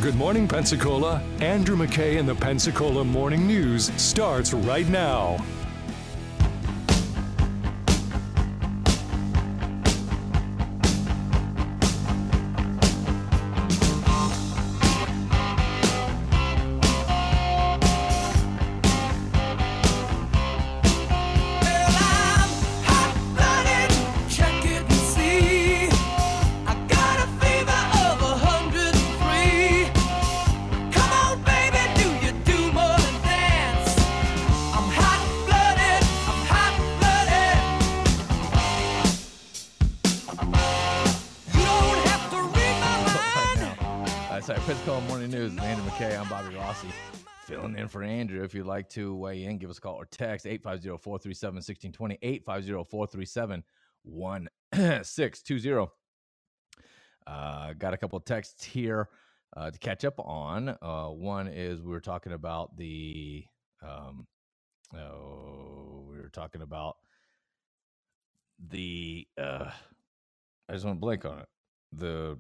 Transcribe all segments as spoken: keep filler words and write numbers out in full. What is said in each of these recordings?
Good morning, Pensacola. Andrew McKay and the Pensacola Morning News starts right now. Pensacola Morning News with Andrew McKay. I'm Bobby Rossi, filling in for Andrew. If you'd like to weigh in, give us a call or text eight five zero, four three seven, one six two zero, eight five zero, four three seven, one six two zero. Uh, got a couple of texts here uh, to catch up on. Uh, one is we were talking about the, um, oh, we were talking about the, uh, I just want to blank on it. The,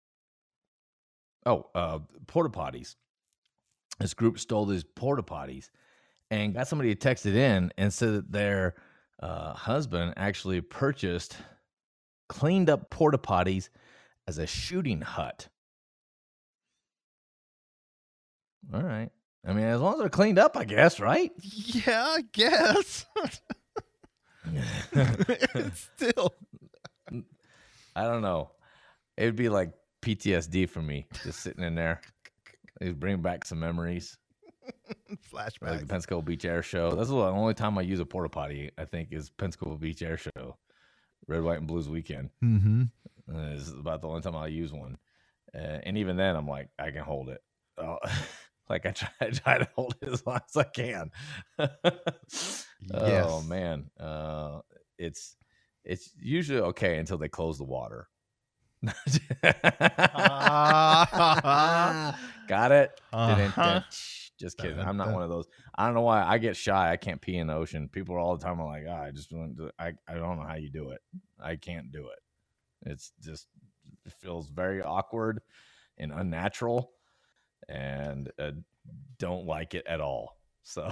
Oh, uh, porta potties. This group stole these porta potties and got somebody to text it in and said that their uh, husband actually purchased cleaned up porta potties as a shooting hut. All right. I mean, as long as they're cleaned up, I guess, right? Yeah, I guess. It's still. I don't know. It'd be like P T S D for me, just sitting in there. It'd bring back some memories. Flashbacks. Like the Pensacola Beach Air Show. That's the only time I use a porta potty, I think, is Pensacola Beach Air Show. Red, White, and Blues weekend. Mm-hmm. Uh, it's about the only time I'll use one. Uh, and even then, I'm like, I can hold it. Oh, like I try, I try to hold it as long as I can. Yes. Oh, man. Uh, it's it's usually okay until they close the water. uh, Got it. uh-huh. Just kidding. I'm not one of those. I don't know why I get shy. I can't pee in the ocean. People are all the time like, oh, I just want to. I I don't know how you do it. I can't do it. It's just it feels very awkward and unnatural, and uh, don't like it at all. So,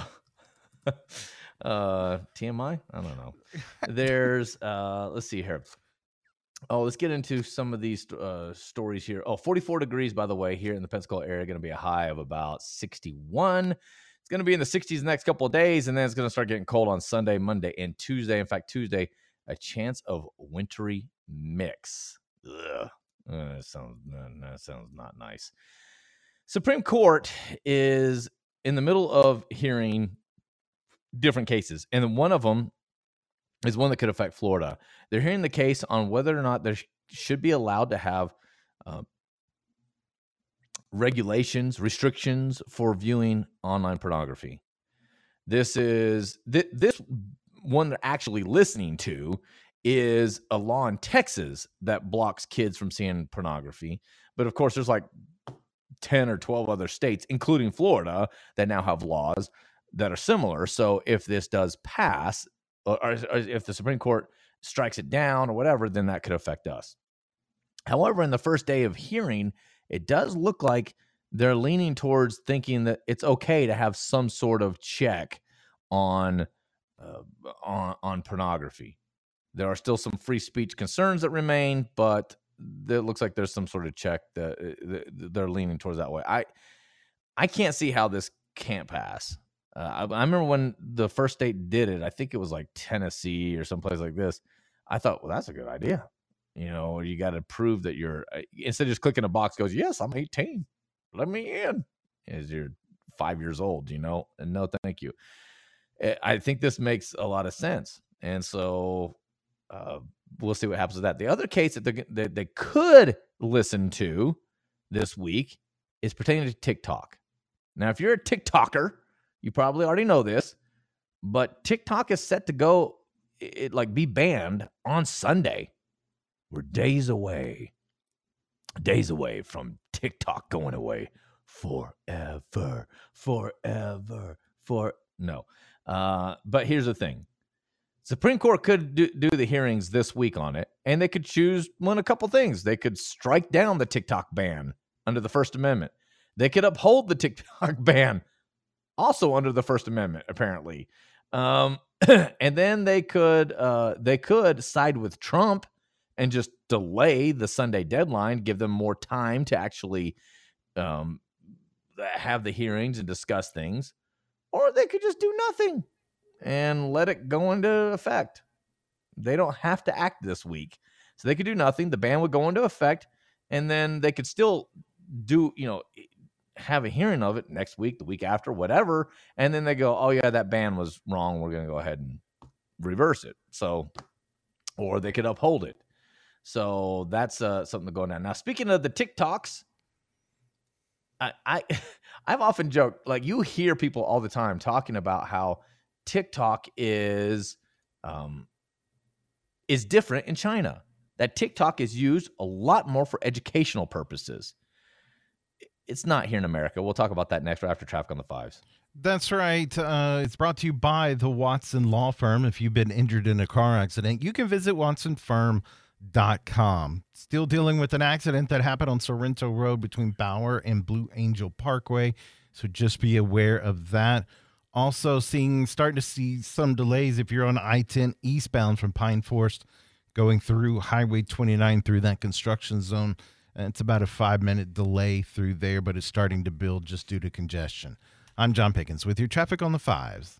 uh, T M I. I don't know. There's uh, let's see here. Oh, let's get into some of these uh, stories here. Oh, forty-four degrees, by the way, here in the Pensacola area, going to be a high of about sixty-one. It's going to be in the sixties the next couple of days, and then it's going to start getting cold on Sunday, Monday, and Tuesday. In fact, Tuesday, a chance of wintry mix. Ugh. Uh, that sounds, that sounds not nice. Supreme Court is in the middle of hearing different cases, and one of them is one that could affect Florida. They're hearing the case on whether or not there sh- should be allowed to have uh, regulations, restrictions for viewing online pornography. This is th- this one they're actually listening to is a law in Texas that blocks kids from seeing pornography. But of course, there's like ten or twelve other states, including Florida, that now have laws that are similar. So if this does pass, or, or if the Supreme Court strikes it down or whatever, then that could affect us. However, in the first day of hearing, it does look like they're leaning towards thinking that it's okay to have some sort of check on uh, on, on pornography. There are still some free speech concerns that remain, but it looks like there's some sort of check that, that they're leaning towards that way. I I can't see how this can't pass. Uh, I, I remember when the first state did it, I think it was like Tennessee or someplace like this. I thought, well, that's a good idea. You know, you got to prove that you're, instead of just clicking a box goes, yes, I'm eighteen. Let me in. As you're five years old, you know, and no, thank you. I think this makes a lot of sense. And so uh, we'll see what happens with that. The other case that they, that they could listen to this week is pertaining to TikTok. Now, if you're a TikToker, you probably already know this, but TikTok is set to go, it like be banned on Sunday. We're days away, days away from TikTok going away forever, forever, for no. Uh, but here's the thing. Supreme Court could do, do the hearings this week on it, and they could choose one a couple things. They could strike down the TikTok ban under the First Amendment. They could uphold the TikTok ban, also under the First Amendment, apparently. Um, and then they could uh, they could side with Trump and just delay the Sunday deadline, give them more time to actually um, have the hearings and discuss things. Or they could just do nothing and let it go into effect. They don't have to act this week. So they could do nothing. The ban would go into effect, and then they could still do, you know, have a hearing of it next week, the week after, whatever. And then they go, oh, yeah, that ban was wrong. We're going to go ahead and reverse it. So, or they could uphold it. So that's uh, something to go down. Now, speaking of the TikToks, I, I I've often joked, like, you hear people all the time talking about how TikTok is um, is different in China. That TikTok is used a lot more for educational purposes. It's not here in America. We'll talk about that next right after Traffic on the Fives. That's right. Uh, it's brought to you by the Watson Law Firm. If you've been injured in a car accident, you can visit watson firm dot com. Still dealing with an accident that happened on Sorrento Road between Bauer and Blue Angel Parkway, so just be aware of that. Also seeing, starting to see some delays if you're on I ten eastbound from Pine Forest going through Highway twenty-nine through that construction zone. It's about a five-minute delay through there, but it's starting to build just due to congestion. I'm John Pickens with your Traffic on the Fives.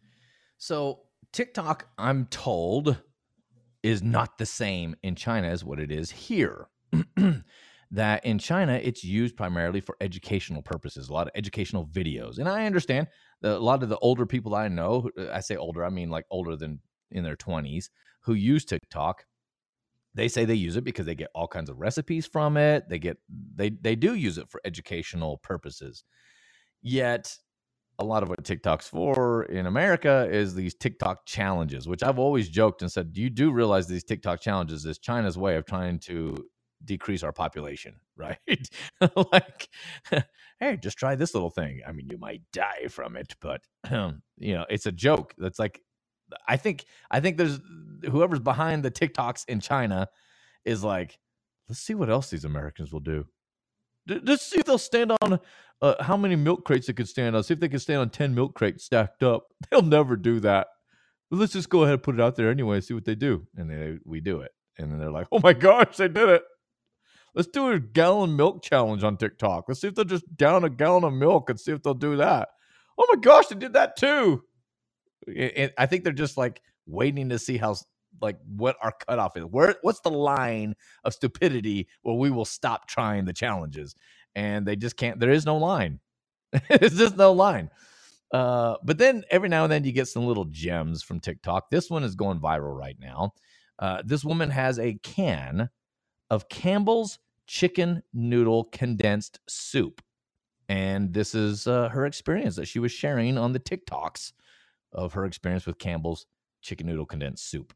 So TikTok, I'm told, is not the same in China as what it is here. That in China, it's used primarily for educational purposes, a lot of educational videos. And I understand that a lot of the older people I know, I say older, I mean like older than in their twenties, who use TikTok, they say they use it because they get all kinds of recipes from it. They get they they do use it for educational purposes. Yet a lot of what TikTok's for in America is these TikTok challenges, which I've always joked and said, you do realize these TikTok challenges is China's way of trying to decrease our population, right? Like, hey, just try this little thing. I mean, you might die from it, but you know, it's a joke. That's like, I think, I think there's whoever's behind the TikToks in China is like, let's see what else these Americans will do. Let's see if they'll stand on uh, how many milk crates they could stand on. See if they can stand on ten milk crates stacked up. They'll never do that. But let's just go ahead and put it out there anyway and see what they do. And they, we do it. And then they're like, oh my gosh, they did it. Let's do a gallon milk challenge on TikTok. Let's see if they'll just down a gallon of milk and see if they'll do that. Oh my gosh, they did that too. And I think they're just like waiting to see how, like, what our cutoff is. Where, what's the line of stupidity where we will stop trying the challenges? And they just can't. There is no line. It's just no line. Uh, but then every now and then you get some little gems from TikTok. This one is going viral right now. Uh, this woman has a can of Campbell's chicken noodle condensed soup. And this is uh, her experience that she was sharing on the TikToks of her experience with Campbell's chicken noodle condensed soup.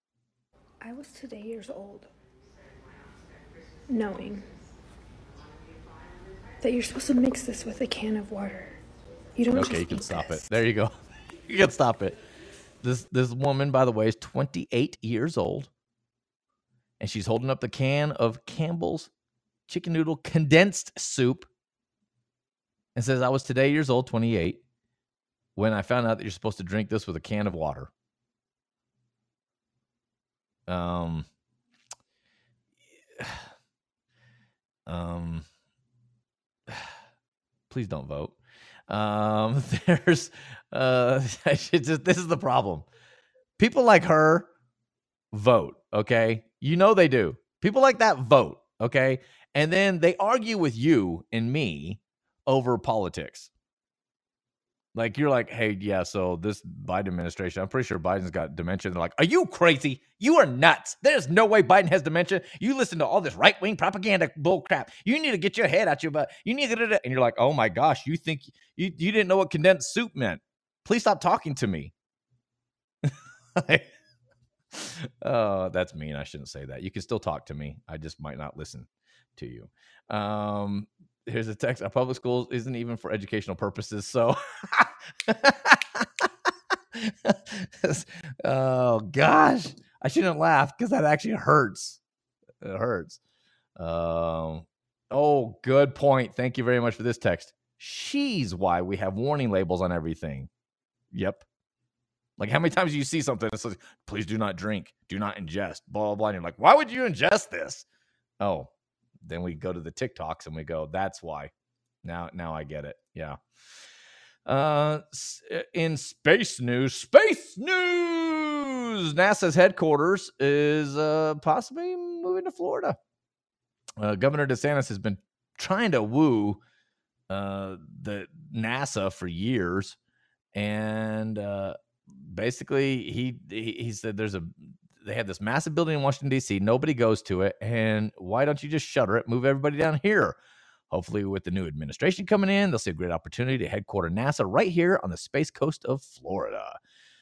I was today years old, knowing that you're supposed to mix this with a can of water. You don't. Okay, just you can eat stop this. it. There you go. You can stop it. This this woman, by the way, is twenty-eight years old, and she's holding up the can of Campbell's chicken noodle condensed soup, and says, "I was today years old, twenty-eight, when I found out that you're supposed to drink this with a can of water." Um. Um. Please don't vote. Um, there's, uh, just, this is the problem. People like her vote, okay? You know they do. People like that vote, okay? And then they argue with you and me over politics. Like, you're like, hey, yeah, so this Biden administration, I'm pretty sure Biden's got dementia. They're like, are you crazy? You are nuts. There's no way Biden has dementia. You listen to all this right-wing propaganda bull crap. You need to get your head out your butt. You need to, and you're like, oh my gosh, you think you, you didn't know what condensed soup meant. Please stop talking to me. Oh, that's mean. I shouldn't say that. You can still talk to me. I just might not listen to you. Um, Here's a text. Our public schools isn't even for educational purposes. So, oh gosh, I shouldn't laugh because that actually hurts. It hurts. Um, Oh, good point. Thank you very much for this text. She's why we have warning labels on everything. Yep. Like, how many times do you see something that says, please do not drink, do not ingest, blah, blah, blah. And you're like, why would you ingest this? Oh, then we go to the TikToks and we go, that's why. Now, now I get it. Yeah. Uh, in space news, space news, NASA's headquarters is uh, possibly moving to Florida. Uh, Governor DeSantis has been trying to woo uh, the NASA for years, and uh, basically he, he he said there's a they have this massive building in Washington D C. Nobody goes to it, and why don't you just shutter it, move everybody down here? Hopefully, with the new administration coming in, they'll see a great opportunity to headquarter NASA right here on the space coast of Florida.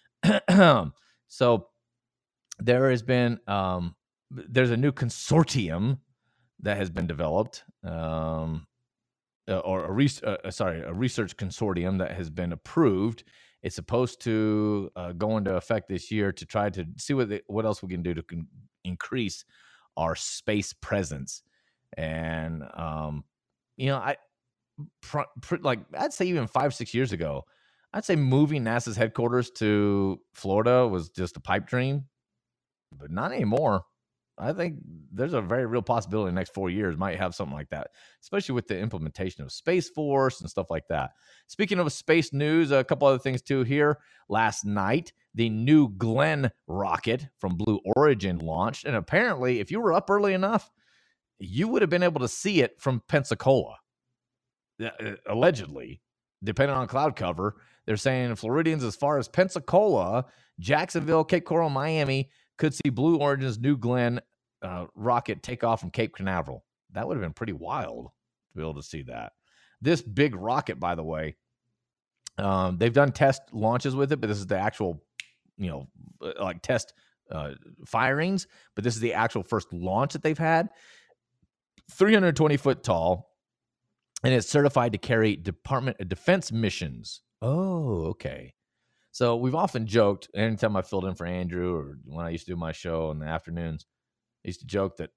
So there has been um, there's a new consortium that has been developed, um, or a re- uh, sorry, a research consortium that has been approved. It's supposed to uh, go into effect this year to try to see what the, what else we can do to con- increase our space presence. And um, you know, I pr- pr- like I'd say even five six years ago, I'd say moving NASA's headquarters to Florida was just a pipe dream, but not anymore. I think there's a very real possibility in the next four years might have something like that, especially with the implementation of Space Force and stuff like that. Speaking of space news, a couple other things too here. Last night, the New Glenn rocket from Blue Origin launched, and apparently, if you were up early enough, you would have been able to see it from Pensacola. Uh, allegedly, depending on cloud cover, they're saying Floridians as far as Pensacola, Jacksonville, Cape Coral, Miami could see Blue Origin's New Glenn uh, rocket take off from Cape Canaveral. That would have been pretty wild to be able to see that. This big rocket, by the way, um, they've done test launches with it, but this is the actual, you know, like test uh, firings, but this is the actual first launch that they've had. three hundred twenty foot tall, and it's certified to carry Department of Defense missions. Oh, okay. So we've often joked, anytime I filled in for Andrew or when I used to do my show in the afternoons, I used to joke that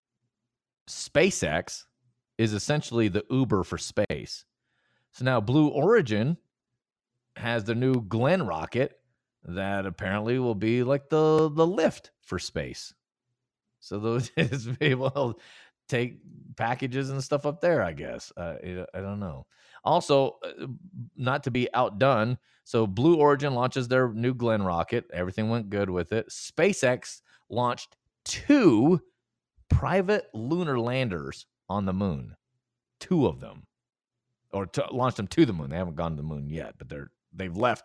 SpaceX is essentially the Uber for space. So now Blue Origin has the New Glenn rocket that apparently will be like the, the Lyft for space. So those is able to take packages and stuff up there, I guess. Uh, I don't know. Also, not to be outdone, so Blue Origin launches their New Glenn rocket. Everything went good with it. SpaceX launched two private lunar landers on the moon. Two of them. Or to, launched them to the moon. They haven't gone to the moon yet, but they're they've left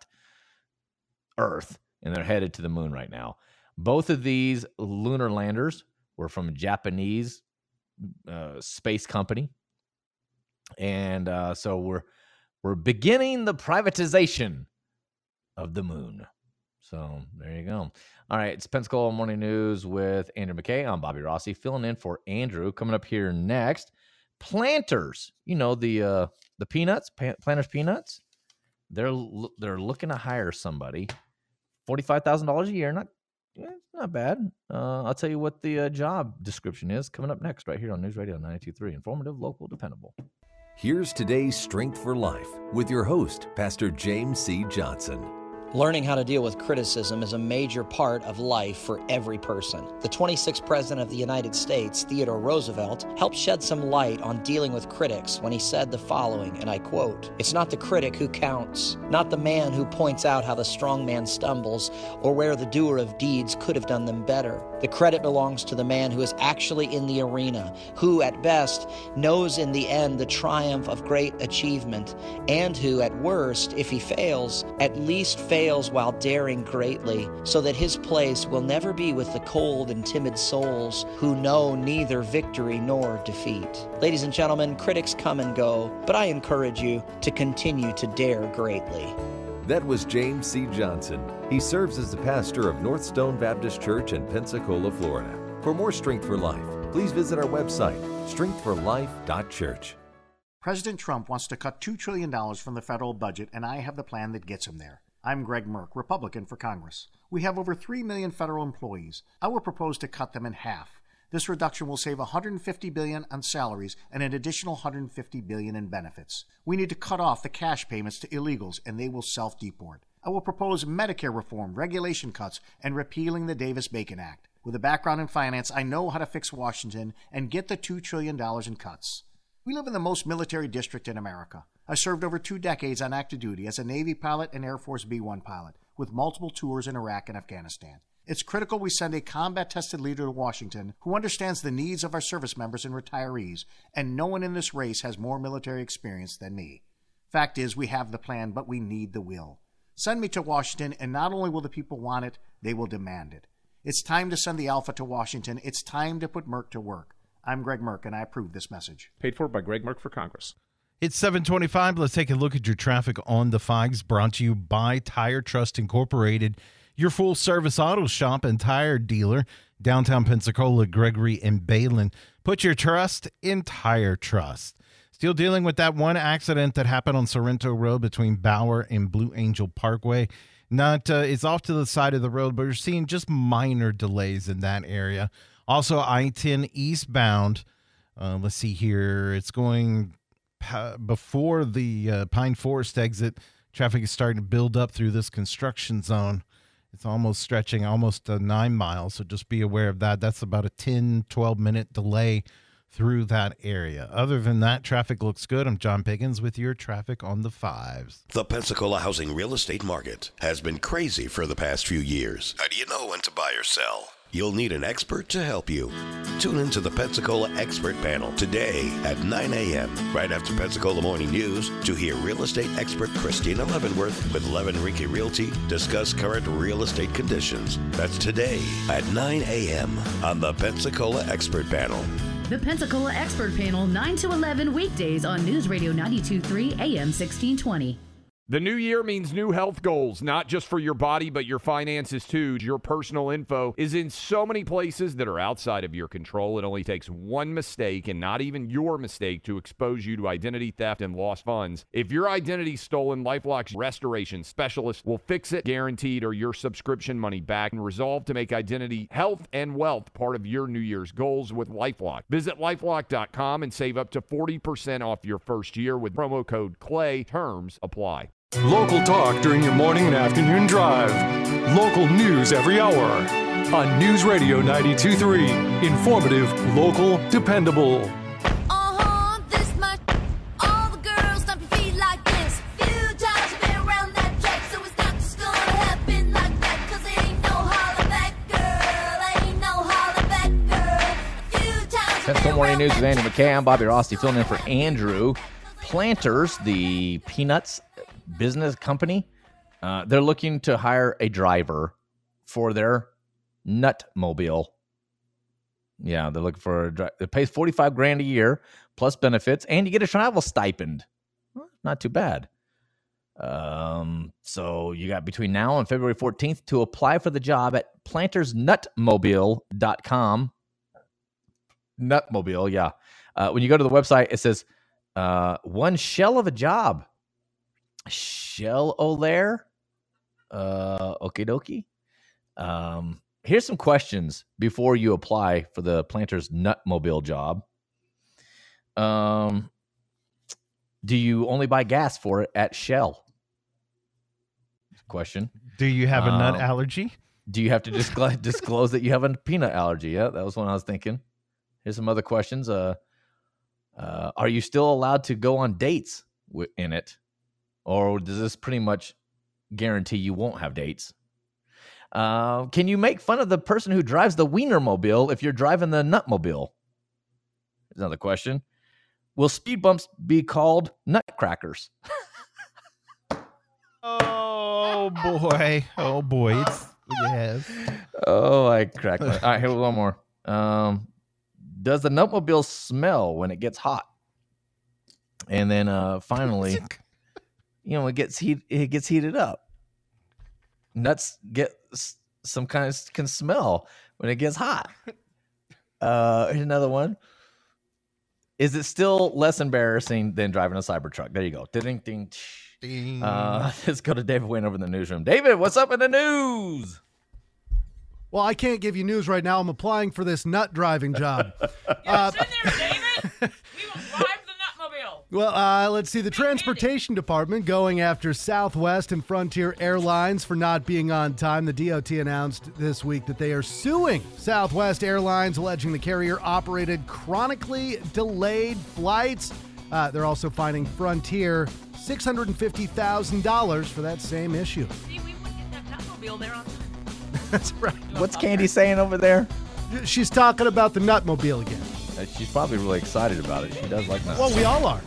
Earth and they're headed to the moon right now. Both of these lunar landers were from a Japanese uh, space company. And uh, so we're we're beginning the privatization of the moon. So there you go. All right, it's Pensacola Morning News with Andrew McKay. I'm Bobby Rossi, filling in for Andrew. Coming up here next, Planters. You know the uh, the peanuts, Planters peanuts. They're they're looking to hire somebody. forty-five thousand dollars a year. Not eh, not bad. Uh, I'll tell you what the uh, job description is coming up next, right here on News Radio ninety-two point three. Informative, local, dependable. Here's today's Strength for Life with your host, Pastor James C. Johnson. Learning how to deal with criticism is a major part of life for every person. The twenty-sixth President of the United States, Theodore Roosevelt, helped shed some light on dealing with critics when he said the following, and I quote, "It's not the critic who counts, not the man who points out how the strong man stumbles or where the doer of deeds could have done them better. The credit belongs to the man who is actually in the arena, who at best knows in the end the triumph of great achievement, and who at worst, if he fails, at least fails fails while daring greatly, so that his place will never be with the cold and timid souls who know neither victory nor defeat." Ladies and gentlemen, critics come and go, but I encourage you to continue to dare greatly. That was James C. Johnson. He serves as the pastor of North Stone Baptist Church in Pensacola, Florida. For more Strength for Life, please visit our website, strength for life dot church. President Trump wants to cut two trillion dollars from the federal budget, and I have the plan that gets him there. I'm Greg Merck, Republican for Congress. We have over three million federal employees. I would propose to cut them in half. This reduction will save one hundred fifty billion dollars on salaries and an additional one hundred fifty billion dollars in benefits. We need to cut off the cash payments to illegals, and they will self-deport. I will propose Medicare reform, regulation cuts, and repealing the Davis-Bacon Act. With a background in finance, I know how to fix Washington and get the two trillion dollars in cuts. We live in the most military district in America. I served over two decades on active duty as a Navy pilot and Air Force B one pilot, with multiple tours in Iraq and Afghanistan. It's critical we send a combat-tested leader to Washington who understands the needs of our service members and retirees, and no one in this race has more military experience than me. Fact is, we have the plan, but we need the will. Send me to Washington, and not only will the people want it, they will demand it. It's time to send the Alpha to Washington. It's time to put Merck to work. I'm Greg Merck, and I approve this message. Paid for by Greg Merck for Congress. It's seven twenty-five. Let's take a look at your traffic on the Fives, brought to you by Tire Trust Incorporated, your full-service auto shop and tire dealer, downtown Pensacola, Gregory, and Balin. Put your trust in Tire Trust. Still dealing with that one accident that happened on Sorrento Road between Bauer and Blue Angel Parkway. Not, uh, it's off to the side of the road, but we're seeing just minor delays in that area. Also, I ten eastbound. Uh, let's see here. It's going pa- before the uh, Pine Forest exit. Traffic is starting to build up through this construction zone. It's almost stretching almost uh, nine miles, so just be aware of that. That's about a ten, twelve minute delay through that area. Other than that, traffic looks good. I'm John Pickens with your traffic on the Fives. The Pensacola housing real estate market has been crazy for the past few years. How do you know when to buy or sell? You'll need an expert to help you. Tune into the Pensacola Expert Panel today at nine a.m. right after Pensacola Morning News to hear real estate expert Christina Leavenworth with Leavenrinky Realty discuss current real estate conditions. That's today at nine a.m. on the Pensacola Expert Panel. The Pensacola Expert Panel, nine to eleven weekdays on News Radio ninety-two point three A M sixteen twenty. The new year means new health goals, not just for your body, but your finances too. Your personal info is in so many places that are outside of your control. It only takes one mistake, and not even your mistake, to expose you to identity theft and lost funds. If your identity's stolen, LifeLock's restoration specialist will fix it, guaranteed, or your subscription money back, and resolve to make identity, health, and wealth part of your New Year's goals with LifeLock. Visit lifelock dot com and save up to forty percent off your first year with promo code CLAY. Terms apply. Local talk during your morning and afternoon drive. Local news every hour. On News Radio ninety-two point three. Informative, local, dependable. Uh-huh, this much. All the girls stomp your feet like this. Few times you've been around that track, so it's not just gonna happen like that. Cause it ain't no holler back, girl. Ain't no holler back, girl. A few times Pensacola Morning News with Andy McKay. I'm Bobby Rossi filling in for Andrew. Planters, the peanuts business company, uh, they're looking to hire a driver for their Nutmobile. Yeah, they're looking for a driver. It pays forty-five grand a year plus benefits, and you get a travel stipend. Well, not too bad. Um, so you got between now and February fourteenth to apply for the job at planters nutmobile dot com. Nutmobile, yeah. Uh, when you go to the website, it says uh, one shell of a job. Shell Olaire. Uh, okie dokie. Um, here's some questions before you apply for the Planters Nutmobile job. Um, do you only buy gas for it at Shell? Question. Do you have a nut um, allergy? Do you have to disclose, disclose that you have a peanut allergy? Yeah, that was one I was thinking. Here's some other questions. Uh, uh, are you still allowed to go on dates w- in it? Or does this pretty much guarantee you won't have dates? Uh, can you make fun of the person who drives the Wienermobile if you're driving the Nutmobile? Here's another question. Will speed bumps be called nutcrackers? Oh, boy. Oh, boy. It's, yes. Oh, I cracked my... All right, here, one more. Um, does the Nutmobile smell when it gets hot? And then uh, finally... You know, it gets heat. It gets heated up. Nuts get some kind of can smell when it gets hot. Uh, here's another one. Is it still less embarrassing than driving a Cybertruck? There you go. Ding ding. ding. Uh, let's go to David Wayne over in the newsroom. David, what's up in the news? Well, I can't give you news right now. I'm applying for this nut driving job. uh, Sit there, David. We will drive the Nutmobile. Well, uh, let's see. The Transportation Department going after Southwest and Frontier Airlines for not being on time. The D O T announced this week that they are suing Southwest Airlines, alleging the carrier operated chronically delayed flights. Uh, they're also fining Frontier six hundred fifty thousand dollars for that same issue. See, we would get that Nutmobile there on time. That's right. What's Candy saying over there? She's talking about the Nutmobile again. Uh, she's probably really excited about it. She does like nuts. Well, we all are.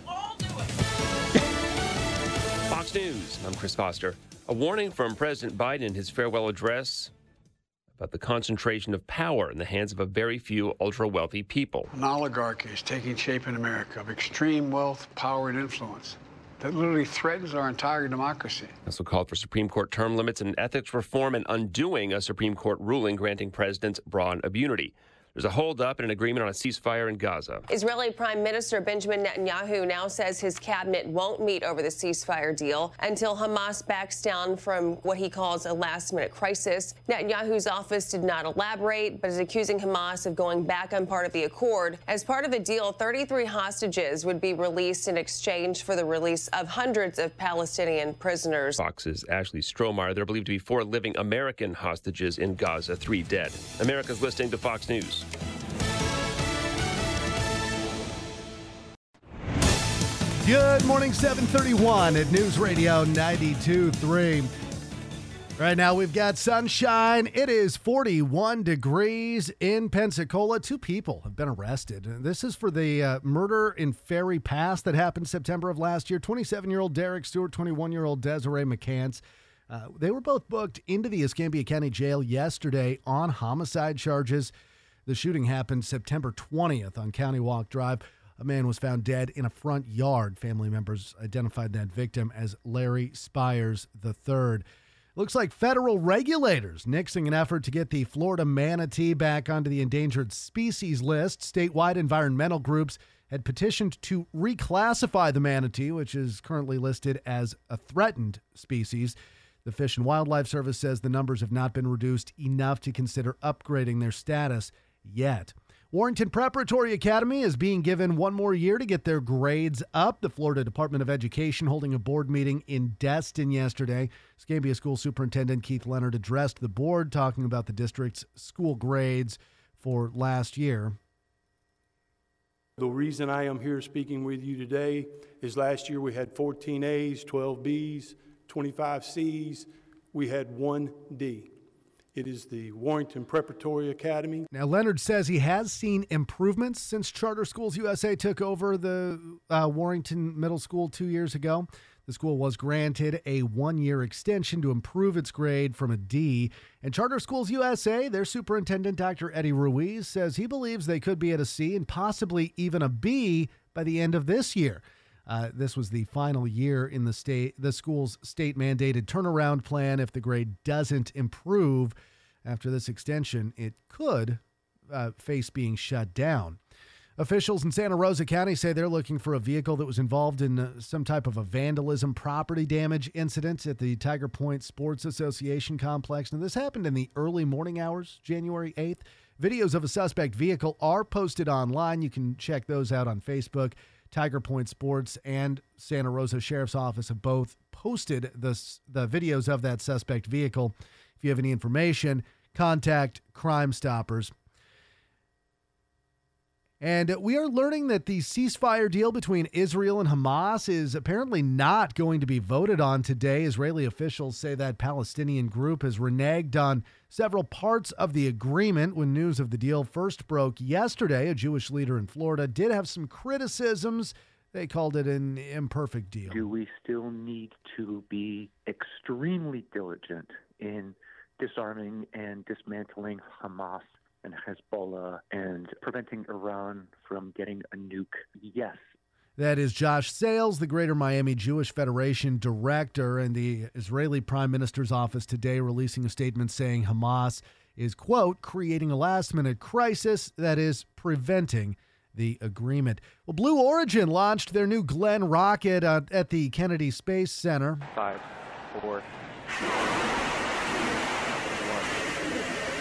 Fox News, I'm Chris Foster. A warning from President Biden in his farewell address about the concentration of power in the hands of a very few ultra-wealthy people. An oligarchy is taking shape in America of extreme wealth, power, and influence that literally threatens our entire democracy. Also called for Supreme Court term limits and ethics reform and undoing a Supreme Court ruling granting presidents broad immunity. There's a holdup and an agreement on a ceasefire in Gaza. Israeli Prime Minister Benjamin Netanyahu now says his cabinet won't meet over the ceasefire deal until Hamas backs down from what he calls a last-minute crisis. Netanyahu's office did not elaborate, but is accusing Hamas of going back on part of the accord. As part of the deal, thirty-three hostages would be released in exchange for the release of hundreds of Palestinian prisoners. Fox's Ashley Strohmeyer. There are believed to be four living American hostages in Gaza, three dead. America's listening to Fox News. Good morning, seven thirty-one at News Radio ninety-two point three. Right now we've got sunshine. It is forty-one degrees in Pensacola. Two people have been arrested. This is for the uh, murder in Ferry Pass that happened September of last year. twenty-seven-year-old Derek Stewart, twenty-one-year-old Desiree McCants. Uh, they were both booked into the Escambia County Jail yesterday on homicide charges. The shooting happened September twentieth on County Walk Drive. A man was found dead in a front yard. Family members identified that victim as Larry Spires the third. Looks like federal regulators nixing an effort to get the Florida manatee back onto the endangered species list. Statewide environmental groups had petitioned to reclassify the manatee, which is currently listed as a threatened species. The Fish and Wildlife Service says the numbers have not been reduced enough to consider upgrading their status yet. Warrington Preparatory Academy is being given one more year to get their grades up. The Florida Department of Education holding a board meeting in Destin yesterday. Escambia School Superintendent Keith Leonard addressed the board, talking about the district's school grades for last year. The reason I am here speaking with you today is last year we had fourteen A's, twelve B's, twenty-five C's. We had one D. It is the Warrington Preparatory Academy. Now, Leonard says he has seen improvements since Charter Schools U S A took over the uh, Warrington Middle School two years ago. The school was granted a one-year extension to improve its grade from a D. And Charter Schools U S A, their superintendent, Doctor Eddie Ruiz, says he believes they could be at a C and possibly even a B by the end of this year. Uh, this was the final year in the state, the school's state-mandated turnaround plan. If the grade doesn't improve after this extension, it could uh, face being shut down. Officials in Santa Rosa County say they're looking for a vehicle that was involved in uh, some type of a vandalism, property damage incident at the Tiger Point Sports Association complex. Now, this happened in the early morning hours, January eighth. Videos of a suspect vehicle are posted online. You can check those out on Facebook. Tiger Point Sports and Santa Rosa Sheriff's Office have both posted the, the videos of that suspect vehicle. If you have any information, contact Crime Stoppers. And we are learning that the ceasefire deal between Israel and Hamas is apparently not going to be voted on today. Israeli officials say that Palestinian group has reneged on several parts of the agreement. When news of the deal first broke yesterday, a Jewish leader in Florida did have some criticisms. They called it an imperfect deal. Do we still need to be extremely diligent in disarming and dismantling Hamas and Hezbollah and preventing Iran from getting a nuke? Yes. That is Josh Sales, the Greater Miami Jewish Federation director, and the Israeli Prime Minister's office today releasing a statement saying Hamas is, quote, creating a last-minute crisis that is preventing the agreement. Well, Blue Origin launched their new Glenn rocket uh, at the Kennedy Space Center. Five, four,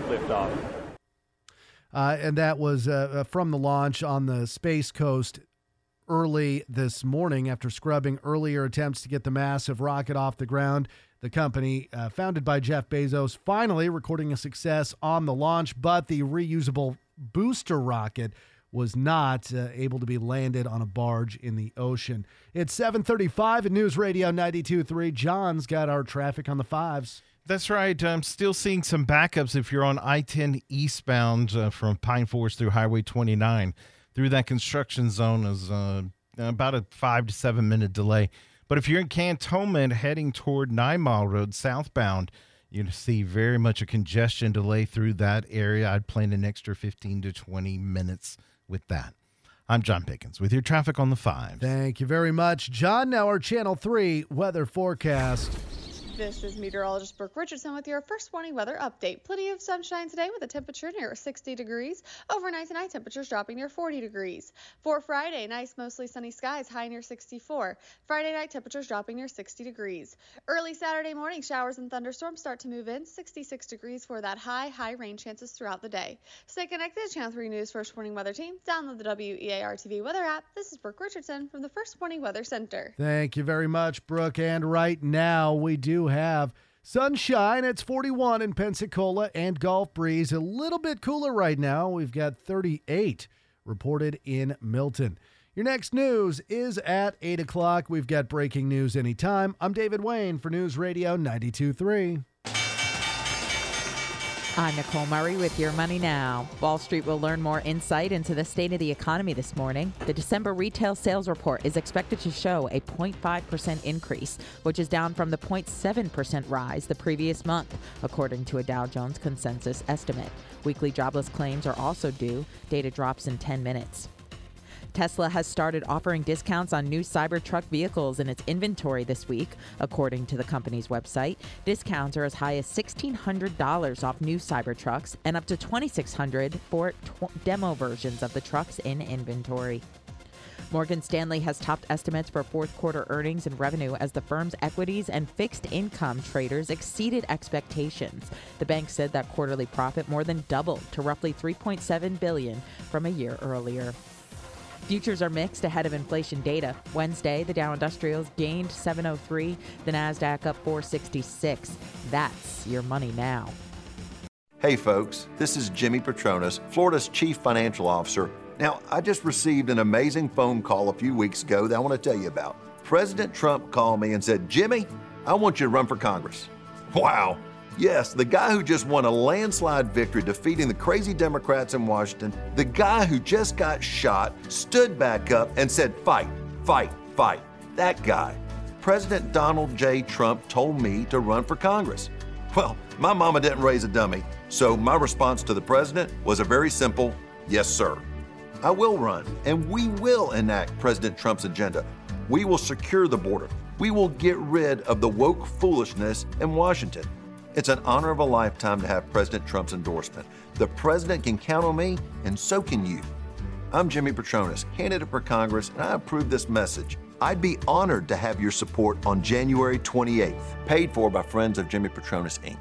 liftoff. Uh, and that was uh, from the launch on the Space Coast early this morning after scrubbing earlier attempts to get the massive rocket off the ground. The company, uh, founded by Jeff Bezos, finally recording a success on the launch, but the reusable booster rocket was not uh, able to be landed on a barge in the ocean. It's seven thirty-five at News Radio ninety-two point three. John's got our traffic on the fives. That's right. I'm still seeing some backups if you're on I ten eastbound uh, from Pine Forest through Highway twenty-nine. Through that construction zone is uh, about a five to seven minute delay. But if you're in Cantonment heading toward Nine Mile Road southbound, you see very much a congestion delay through that area. I'd plan an extra fifteen to twenty minutes with that. I'm John Pickens with your traffic on the fives. Thank you very much, John. Now our Channel three weather forecast. This is meteorologist Brooke Richardson with your first morning weather update. Plenty of sunshine today with a temperature near sixty degrees. Overnight tonight, temperatures dropping near forty degrees. For Friday, nice mostly sunny skies, high near sixty-four. Friday night, temperatures dropping near sixty degrees. Early Saturday morning, showers and thunderstorms start to move in. sixty-six degrees for that high, high rain chances throughout the day. Stay connected to Channel three News First Morning Weather Team. Download the W E A R T V weather app. This is Brooke Richardson from the First Morning Weather Center. Thank you very much, Brooke. And right now, we do have sunshine. It's forty-one in Pensacola and Gulf Breeze. A little bit cooler right now. We've got thirty-eight reported in Milton. Your next news is at eight o'clock. We've got breaking news anytime. I'm David Wayne for News Radio ninety-two point three. I'm Nicole Murray with Your Money Now. Wall Street will learn more insight into the state of the economy this morning. The December retail sales report is expected to show a zero point five percent increase, which is down from the zero point seven percent rise the previous month, according to a Dow Jones consensus estimate. Weekly jobless claims are also due. Data drops in ten minutes. Tesla has started offering discounts on new Cybertruck vehicles in its inventory this week, according to the company's website. Discounts are as high as sixteen hundred dollars off new Cybertrucks and up to twenty-six hundred dollars for tw- demo versions of the trucks in inventory. Morgan Stanley has topped estimates for fourth quarter earnings and revenue as the firm's equities and fixed income traders exceeded expectations. The bank said that quarterly profit more than doubled to roughly three point seven billion dollars from a year earlier. Futures are mixed ahead of inflation data. Wednesday, the Dow Industrials gained seven oh three, the NASDAQ up four sixty-six. That's Your Money Now. Hey folks, this is Jimmy Petronas, Florida's Chief Financial Officer. Now, I just received an amazing phone call a few weeks ago that I want to tell you about. President Trump called me and said, Jimmy, I want you to run for Congress. Wow. Yes, the guy who just won a landslide victory defeating the crazy Democrats in Washington, the guy who just got shot, stood back up and said, fight, fight, fight. That guy. President Donald J. Trump told me to run for Congress. Well, my mama didn't raise a dummy, so my response to the president was a very simple, yes, sir. I will run, and we will enact President Trump's agenda. We will secure the border. We will get rid of the woke foolishness in Washington. It's an honor of a lifetime to have President Trump's endorsement. The president can count on me, and so can you. I'm Jimmy Petronas, candidate for Congress, and I approve this message. I'd be honored to have your support on January twenty-eighth, paid for by Friends of Jimmy Petronas, Incorporated.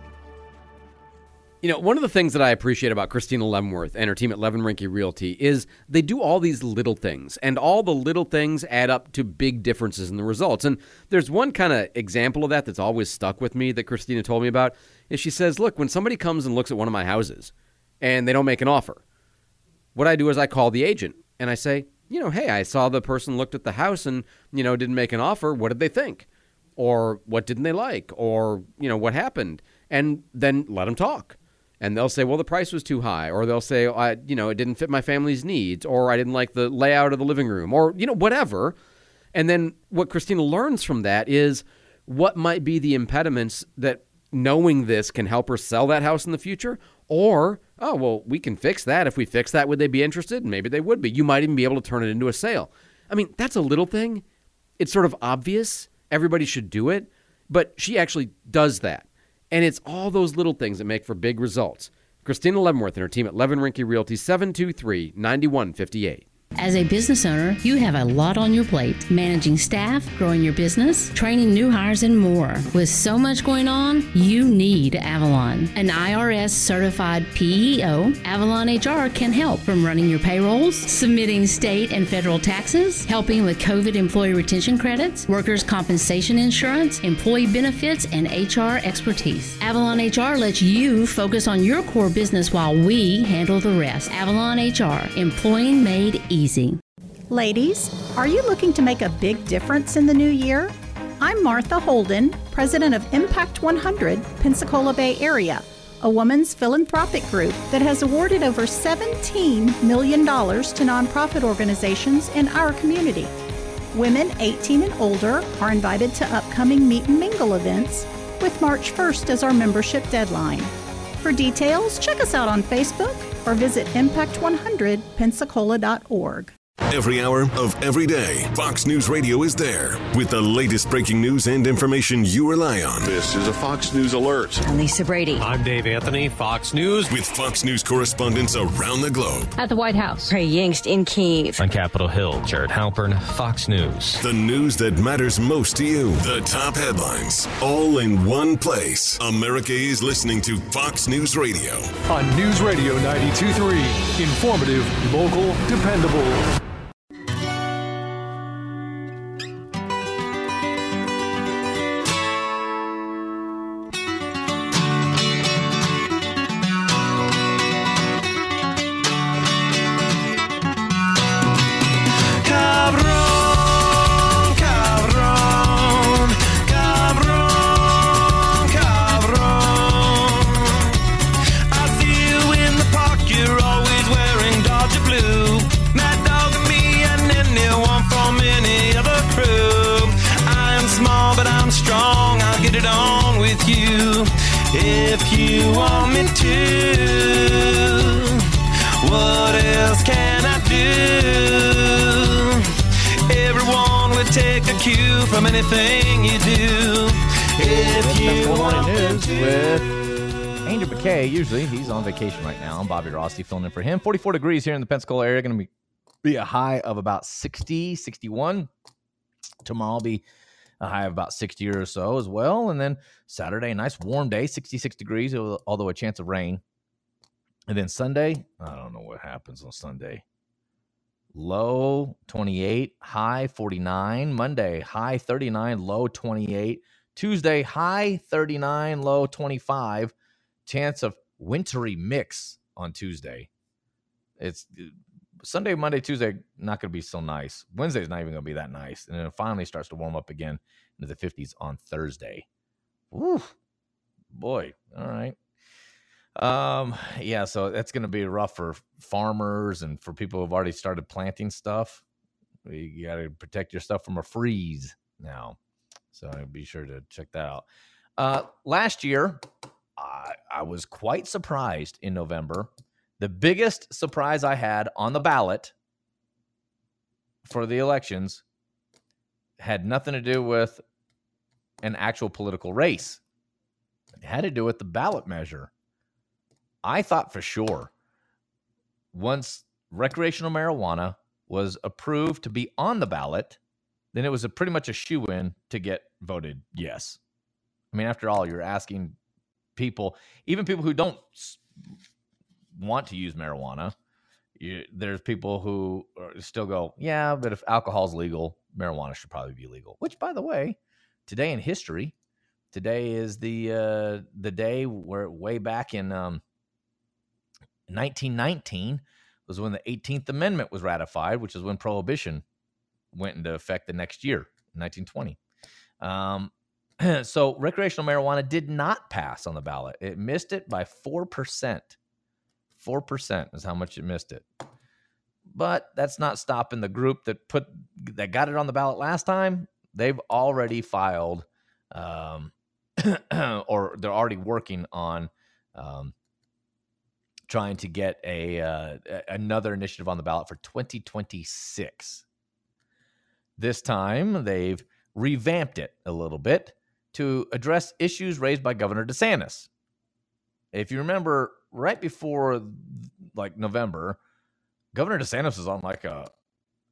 You know, one of the things that I appreciate about Christina Leavenworth and her team at Levin Rinke Realty is they do all these little things, and all the little things add up to big differences in the results. And there's one kind of example of that that's always stuck with me that Christina told me about, is she says, look, when somebody comes and looks at one of my houses and they don't make an offer, what I do is I call the agent and I say, you know, hey, I saw the person looked at the house and, you know, didn't make an offer. What did they think? Or what didn't they like? Or, you know, what happened? And then let them talk. And they'll say, well, the price was too high. Or they'll say, I, you know, it didn't fit my family's needs. Or I didn't like the layout of the living room. Or, you know, whatever. And then what Christina learns from that is what might be the impediments that knowing this can help her sell that house in the future. Or, oh, well, we can fix that. If we fix that, would they be interested? Maybe they would be. You might even be able to turn it into a sale. I mean, that's a little thing. It's sort of obvious. Everybody should do it. But she actually does that. And it's all those little things that make for big results. Christina Leavenworth and her team at Levin Rinke Realty, seven two three, nine one five eight. As a business owner, you have a lot on your plate. Managing staff, growing your business, training new hires, and more. With so much going on, you need Avalon. An I R S certified P E O, Avalon H R can help from running your payrolls, submitting state and federal taxes, helping with COVID employee retention credits, workers' compensation insurance, employee benefits, and H R expertise. Avalon H R lets you focus on your core business while we handle the rest. Avalon H R, employing made easy. Ladies, are you looking to make a big difference in the new year? I'm Martha Holden, president of Impact one hundred, Pensacola Bay Area, a women's philanthropic group that has awarded over seventeen million dollars to nonprofit organizations in our community. Women eighteen and older are invited to upcoming Meet and Mingle events, with March first as our membership deadline. For details, check us out on Facebook or visit impact one hundred pensacola dot org. Every hour of every day, Fox News Radio is there with the latest breaking news and information you rely on. This is a Fox News Alert. I'm Lisa Brady. I'm Dave Anthony, Fox News. With Fox News correspondents around the globe. At the White House, Trey Yingst in Kyiv. On Capitol Hill, Jared Halpern, Fox News. The news that matters most to you. The top headlines, all in one place. America is listening to Fox News Radio. On News Radio ninety-two point three. Informative, local, dependable. If you want me to, what else can I do? Everyone would take a cue from anything you do. If you want news with Angel McKay. Usually he's on vacation right now. I'm Bobby Rossi filling in for him. forty-four degrees here in the Pensacola area. Going to be, be a high of about sixty, sixty-one. Tomorrow will be a high of about sixty or so as well. And then Saturday, a nice warm day, sixty-six degrees, although a chance of rain. And then Sunday, I don't know what happens on Sunday. Low twenty-eight, high forty-nine. Monday, high thirty-nine, low twenty-eight. Tuesday, high thirty-nine, low twenty-five. Chance of wintry mix on Tuesday. It's Sunday, Monday, Tuesday, not going to be so nice. Wednesday's not even going to be that nice. And then it finally starts to warm up again into the fifties on Thursday. Woo, boy. All right. Um, yeah, so that's going to be rough for farmers and for people who've already started planting stuff. You got to protect your stuff from a freeze now. So be sure to check that out. Uh, last year, I, I was quite surprised in November. The biggest surprise I had on the ballot for the elections had nothing to do with an actual political race. It had to do with the ballot measure. I thought for sure once recreational marijuana was approved to be on the ballot, then it was a pretty much a shoo-in to get voted yes. I mean, after all, you're asking people, even people who don't want to use marijuana, you, there's people who still go, yeah, but if alcohol's legal, marijuana should probably be legal. Which, by the way, today in history, today is the uh, the day where way back in um, nineteen nineteen was when the eighteenth Amendment was ratified, which is when Prohibition went into effect the next year, nineteen twenty. Um, so recreational marijuana did not pass on the ballot. It missed it by four percent. four percent is how much it missed it. But that's not stopping the group that put that got it on the ballot last time. They've already filed um, or they're already working on um, trying to get a uh, another initiative on the ballot for twenty twenty-six. This time, they've revamped it a little bit to address issues raised by Governor DeSantis. If you remember, right before like November, Governor DeSantis was on like a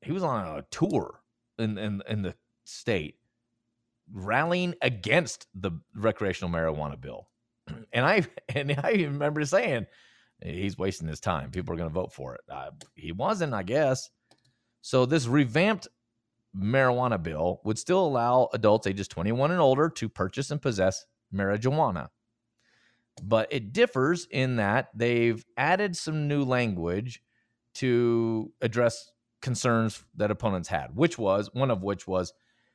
he was on a tour in in, in the state rallying against the recreational marijuana bill. And I and I remember saying, he's wasting his time. People are going to vote for it. Uh, he wasn't, I guess. So this revamped marijuana bill would still allow adults ages twenty-one and older to purchase and possess marijuana. But it differs in that they've added some new language to address concerns that opponents had, which was one of which was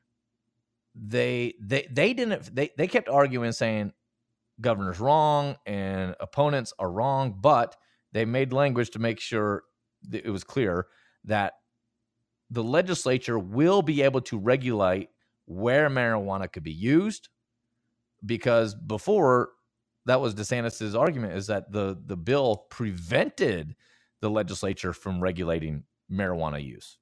they they they didn't they they kept arguing saying governor's wrong and opponents are wrong, but they made language to make sure that it was clear that the legislature will be able to regulate where marijuana could be used, because before, that was DeSantis's argument, is that the the bill prevented the legislature from regulating marijuana use.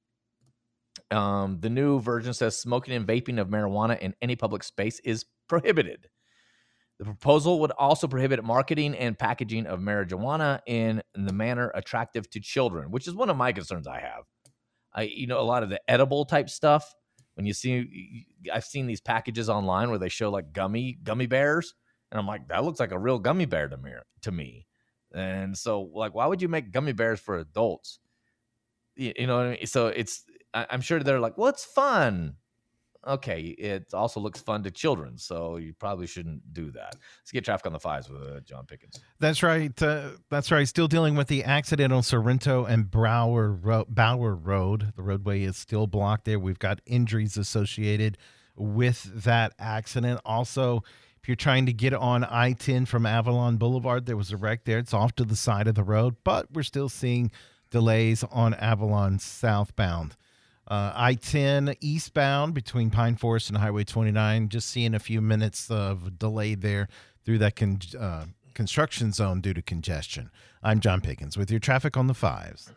Um, the new version says smoking and vaping of marijuana in any public space is prohibited. The proposal would also prohibit marketing and packaging of marijuana in the manner attractive to children, which is one of my concerns I have. I, you know, a lot of the edible type stuff, when you see, I've seen these packages online where they show like gummy, gummy bears. And I'm like, that looks like a real gummy bear to me. To me. And so, like, why would you make gummy bears for adults? You, you know what I mean? So it's, I, I'm sure they're like, well, it's fun. Okay, it also looks fun to children, so you probably shouldn't do that. Let's get traffic on the fives with uh, John Pickens. That's right. Uh, that's right. Still dealing with the accident on Sorrento and Brower Ro- Bauer Road. The roadway is still blocked there. We've got injuries associated with that accident. Also, if you're trying to get on I ten from Avalon Boulevard, there was a wreck there. It's off to the side of the road, but we're still seeing delays on Avalon southbound. Uh, I ten eastbound between Pine Forest and Highway twenty-nine, just seeing a few minutes of delay there through that con- uh, construction zone due to congestion. I'm John Pickens with your traffic on the fives.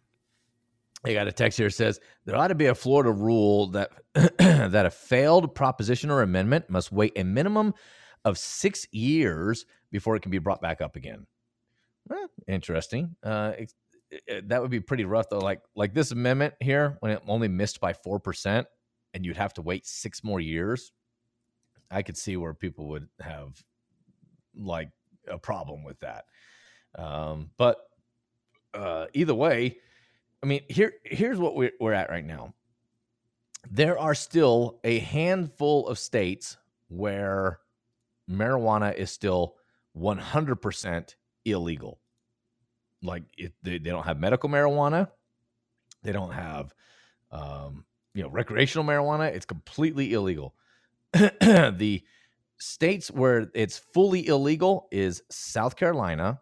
I got a text here that says there ought to be a Florida rule that that a failed proposition or amendment must wait a minimum of six years before it can be brought back up again. Eh, interesting. Uh, it, it, that would be pretty rough, though. Like like this amendment here, when it only missed by four percent, and you'd have to wait six more years, I could see where people would have like a problem with that. Um, but uh, either way, I mean, here here's what we're, we're at right now. There are still a handful of states where marijuana is still one hundred percent illegal. Like it, they, they don't have medical marijuana. They don't have, um, you know, recreational marijuana. It's completely illegal. The states where it's fully illegal is South Carolina,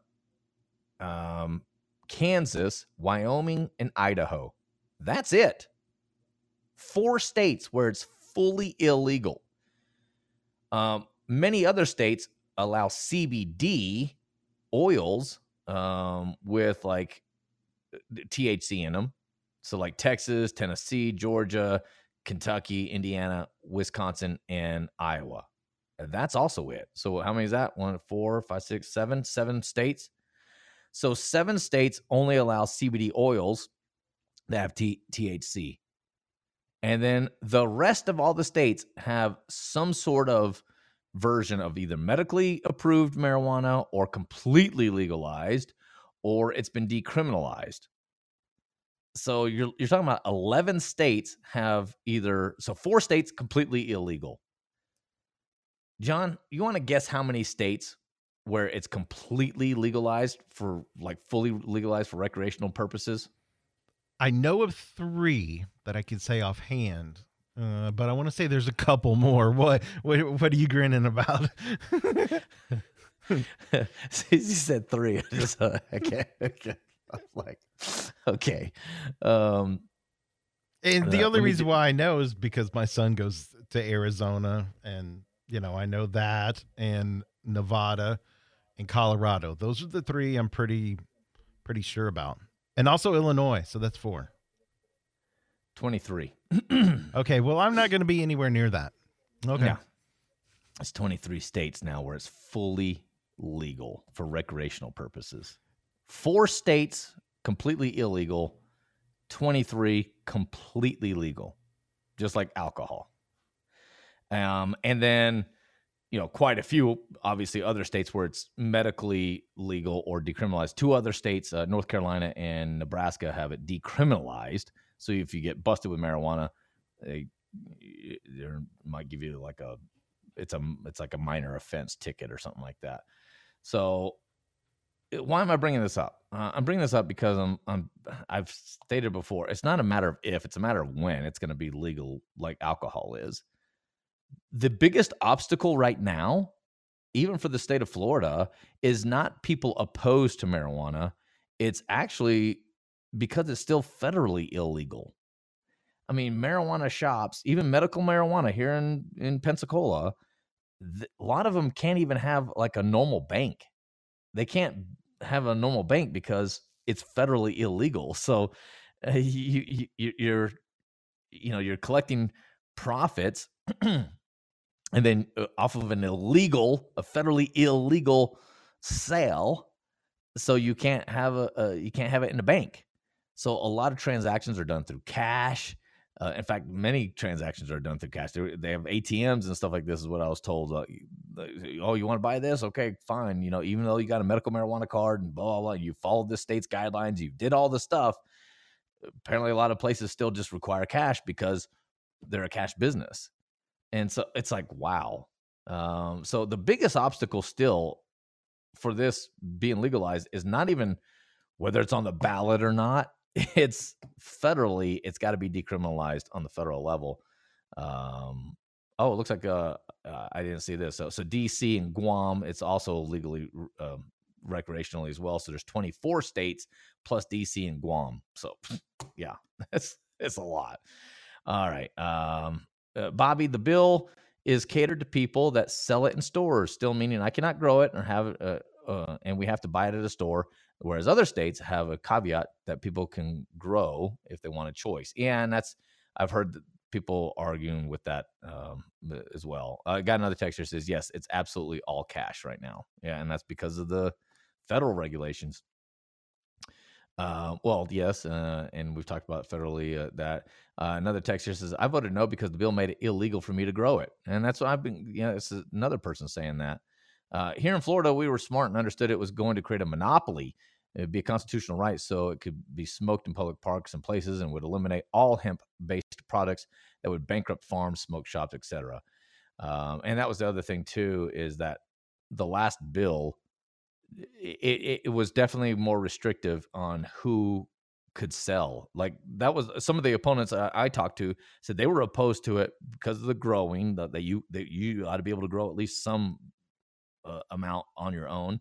um, Kansas, Wyoming, and Idaho. That's it. Four states where it's fully illegal. Um, many other states allow C B D oils um, with like T H C in them. So like Texas, Tennessee, Georgia, Kentucky, Indiana, Wisconsin, and Iowa. And that's also it. So how many is that? One, four, five, six, seven, seven states. So seven states only allow C B D oils that have T- THC. And then the rest of all the states have some sort of version of either medically approved marijuana or completely legalized, or it's been decriminalized. So you're you're talking about eleven states have either, so four states completely illegal. John, you want to guess how many states where it's completely legalized for, like fully legalized for recreational purposes? I know of three that I can say offhand, uh, but I want to say there's a couple more. What what what are you grinning about? You said three. I just, uh, okay, okay. I was like, okay. Um, and the uh, only reason do- why I know is because my son goes to Arizona, and you know I know that, and Nevada, and Colorado. Those are the three I'm pretty pretty sure about. And also Illinois, so that's four. twenty-three. Okay, well, I'm not going to be anywhere near that. Okay. Yeah. It's twenty-three states now where it's fully legal for recreational purposes. Four states completely illegal, twenty-three completely legal, just like alcohol. Um, and then, you know, quite a few, obviously, other states where it's medically legal or decriminalized. Two other states, uh, North Carolina and Nebraska, have it decriminalized. So if you get busted with marijuana, they, they might give you like a, it's a, it's like a minor offense ticket or something like that. So why am I bringing this up? Uh, I'm bringing this up because I'm, I'm, I've stated before, it's not a matter of if, it's a matter of when it's going to be legal, like alcohol is. The biggest obstacle right now, even for the state of Florida, is not people opposed to marijuana. It's actually because it's still federally illegal. I mean, marijuana shops, even medical marijuana here in, in Pensacola, th- a lot of them can't even have like a normal bank. They can't have a normal bank because it's federally illegal. So uh, you, you, you're, you know, you're collecting profits and then uh, off of an illegal, a federally illegal sale. So you can't have a, a you can't have it in a bank. So a lot of transactions are done through cash. Uh, in fact, many transactions are done through cash. They, they have A T Ms and stuff like this is what I was told. Uh, oh, you want to buy this? Okay, fine. You know, even though you got a medical marijuana card and blah, blah, blah, you followed the state's guidelines, you did all the stuff. Apparently, a lot of places still just require cash because they're a cash business. And so it's like, wow. Um, so the biggest obstacle still for this being legalized is not even whether it's on the ballot or not. It's federally, it's got to be decriminalized on the federal level. Um, oh, it looks like uh, uh, I didn't see this. So, so D C and Guam, it's also legally uh, recreationally as well. So there's twenty-four states plus D C and Guam. So yeah, it's it's a lot. All right, um, uh, Bobby, the bill is catered to people that sell it in stores. Still meaning I cannot grow it or have it, uh, uh, and we have to buy it at a store. Whereas other states have a caveat that people can grow if they want a choice. Yeah, and that's, I've heard people arguing with that um, as well. I got another text here that says, yes, it's absolutely all cash right now. Yeah, and that's because of the federal regulations. Uh, well, yes, uh, and we've talked about federally uh, that. Uh, another text here says, I voted no because the bill made it illegal for me to grow it. And that's what I've been, you know, it's another person saying that. Uh, here in Florida, we were smart and understood it was going to create a monopoly. It would be a constitutional right, so it could be smoked in public parks and places and would eliminate all hemp-based products that would bankrupt farms, smoke shops, et cetera. Um, and that was the other thing, too, is that the last bill, it, it, it was definitely more restrictive on who could sell. Like, that was some of the opponents I, I talked to said they were opposed to it because of the growing, that, that, you, that you ought to be able to grow at least some uh, amount on your own.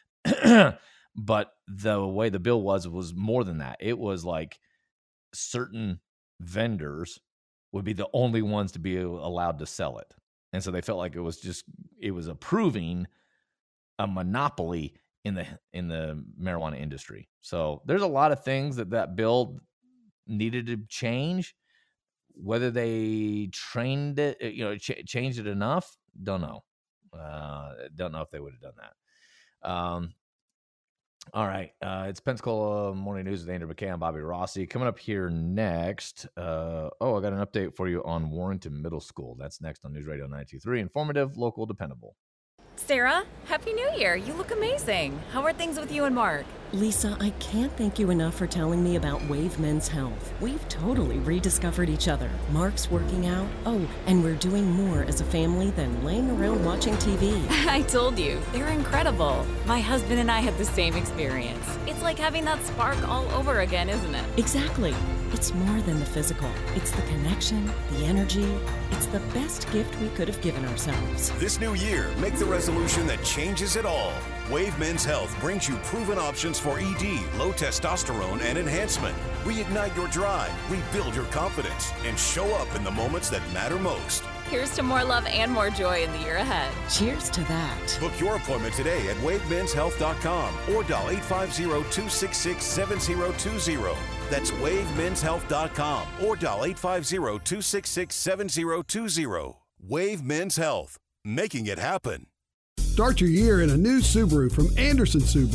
But the way the bill was, was more than that. It was like certain vendors would be the only ones to be allowed to sell it. And so they felt like it was just, it was approving a monopoly in the, in the marijuana industry. So there's a lot of things that that bill needed to change. Whether they trained it, you know, ch- changed it enough, don't know. Uh, don't know if they would have done that. Um, All right. Uh, it's Pensacola Morning News with Andrew McKay and Bobby Rossi. Coming up here next. Uh, oh, I got an update for you on Warrenton Middle School. That's next on News Radio ninety-two point three. Informative, local, dependable. Sarah, Happy New Year. You look amazing. How are things with you and Mark? Lisa, I can't thank you enough for telling me about Wave Men's Health. We've totally rediscovered each other. Mark's working out. Oh, and we're doing more as a family than laying around watching T V. I told you, they're incredible. My husband and I had the same experience. It's like having that spark all over again, isn't it? Exactly. It's more than the physical. It's the connection, the energy. It's the best gift we could have given ourselves. This new year, make the resolution that changes it all. Wave Men's Health brings you proven options for E D, low testosterone, and enhancement. Reignite your drive, rebuild your confidence, and show up in the moments that matter most. Here's to more love and more joy in the year ahead. Cheers to that. Book your appointment today at wave mens health dot com or dial eight five zero, two six six, seven zero two zero. That's wave mens health dot com or dial eight five zero, two six six, seven zero two zero. Wave Men's Health, making it happen. Start your year in a new Subaru from Anderson Subaru.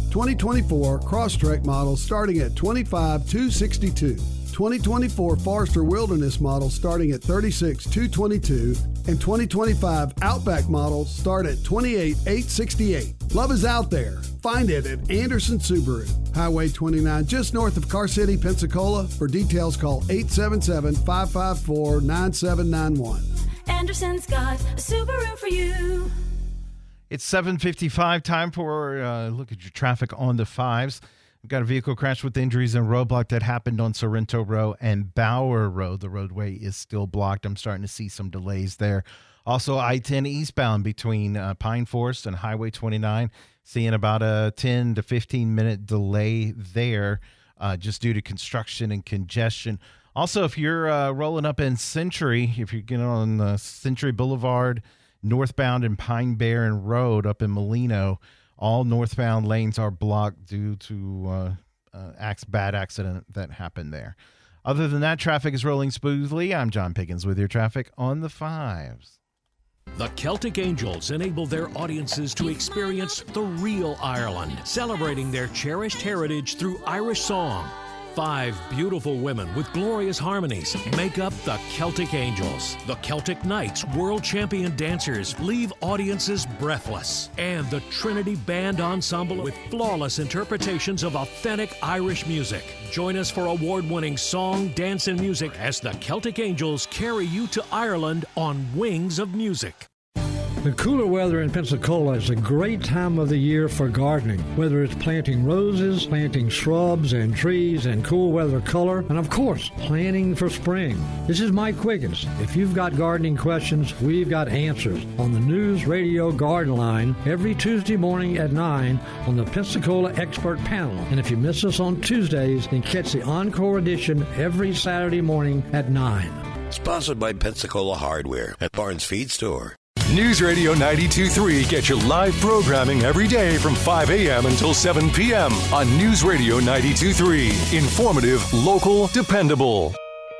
twenty twenty-four Crosstrek models starting at twenty-five thousand two hundred sixty-two dollars. twenty twenty-four Forester Wilderness models starting at thirty-six thousand two hundred twenty-two dollars, and twenty twenty-five Outback models start at twenty-eight thousand eight hundred sixty-eight dollars. Love is out there. Find it at Anderson Subaru. Highway twenty-nine, just north of Car City, Pensacola. For details, call eight seven seven, five five four, nine seven nine one. Anderson's got a Subaru for you. It's seven fifty-five, time for a uh, look at your traffic on the fives. We've got a vehicle crash with injuries and roadblock that happened on Sorrento Road and Bauer Road. The roadway is still blocked. I'm starting to see some delays there. Also, I ten eastbound between uh, Pine Forest and Highway twenty-nine, seeing about a ten to fifteen minute delay there uh, just due to construction and congestion. Also, if you're uh, rolling up in Century, if you're getting on uh, Century Boulevard, northbound in Pine Barren Road up in Molino, all northbound lanes are blocked due to uh, uh, acts, bad accident that happened there. Other than that, traffic is rolling smoothly. I'm John Pickens with your traffic on the fives. The Celtic Angels enable their audiences to experience the real Ireland, celebrating their cherished heritage through Irish song. Five beautiful women with glorious harmonies make up the Celtic Angels. The Celtic Knights, world champion dancers, leave audiences breathless. And the Trinity Band Ensemble with flawless interpretations of authentic Irish music. Join us for award-winning song, dance, and music as the Celtic Angels carry you to Ireland on Wings of Music. The cooler weather in Pensacola is a great time of the year for gardening, whether it's planting roses, planting shrubs and trees and cool weather color, and of course, planning for spring. This is Mike Quiggins. If you've got gardening questions, we've got answers on the News Radio Garden Line every Tuesday morning at nine on the Pensacola Expert Panel. And if you miss us on Tuesdays, then catch the encore edition every Saturday morning at nine. Sponsored by Pensacola Hardware at Barnes Feed Store. News Radio ninety-two point three gets your live programming every day from five a.m. until seven p.m. on News Radio ninety-two point three. Informative, local, dependable.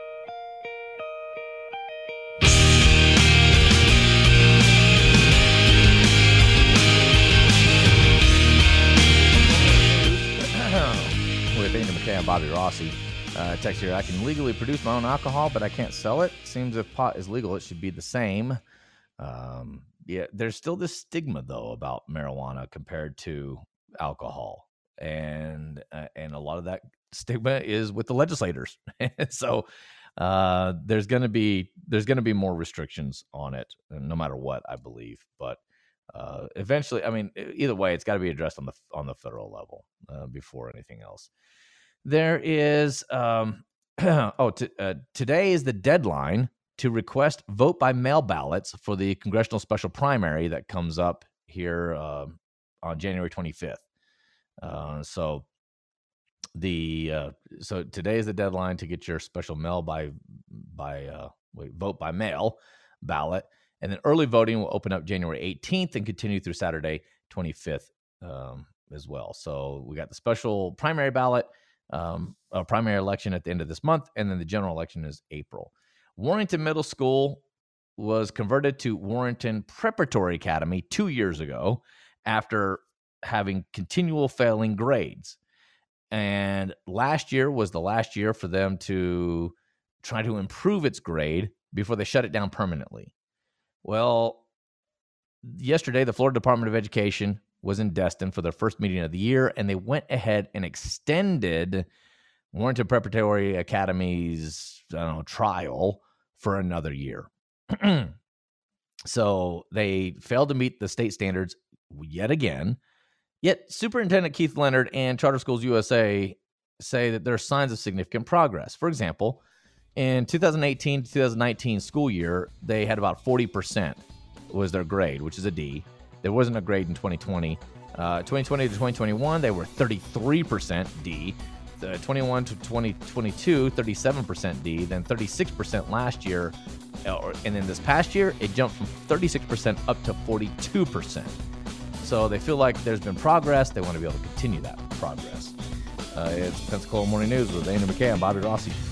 With Andy McKay and Bobby Rossi. Uh, text here, I can legally produce my own alcohol, but I can't sell it. Seems if pot is legal, it should be the same. Um, yeah, there's still this stigma though about marijuana compared to alcohol, and uh, and a lot of that stigma is with the legislators. so uh, there's gonna be there's gonna be more restrictions on it, no matter what, I believe. But uh, eventually, I mean, either way, it's got to be addressed on the on the federal level uh, before anything else. There is um, oh t- uh, today is the deadline to request vote-by-mail ballots for the congressional special primary that comes up here uh, on January twenty-fifth. Uh, so the uh, so today is the deadline to get your special mail by by uh, wait, vote-by-mail ballot, and then early voting will open up January eighteenth and continue through Saturday twenty-fifth um, as well. So we got the special primary ballot, um, a primary election at the end of this month, and then the general election is April. Warrington Middle School was converted to Warrington Preparatory Academy two years ago after having continual failing grades. And last year was the last year for them to try to improve its grade before they shut it down permanently. Well, yesterday, the Florida Department of Education was in Destin for their first meeting of the year, and they went ahead and extended Warrington Preparatory Academy's I don't know, trial for another year. So they failed to meet the state standards yet again. Yet Superintendent Keith Leonard and Charter Schools U S A say that there are signs of significant progress. For example, in two thousand eighteen to two thousand nineteen school year, they had about forty percent was their grade, which is a D. There wasn't a grade in twenty twenty. Uh, twenty twenty to twenty twenty-one, they were thirty-three percent D. Uh, twenty-one to twenty twenty-two, thirty-seven percent D, then thirty-six percent last year, uh, and then this past year, it jumped from thirty-six percent up to forty-two percent. So they feel like there's been progress. They want to be able to continue that progress. Uh, it's Pensacola Morning News with Andy McKay and Bobby Rossi.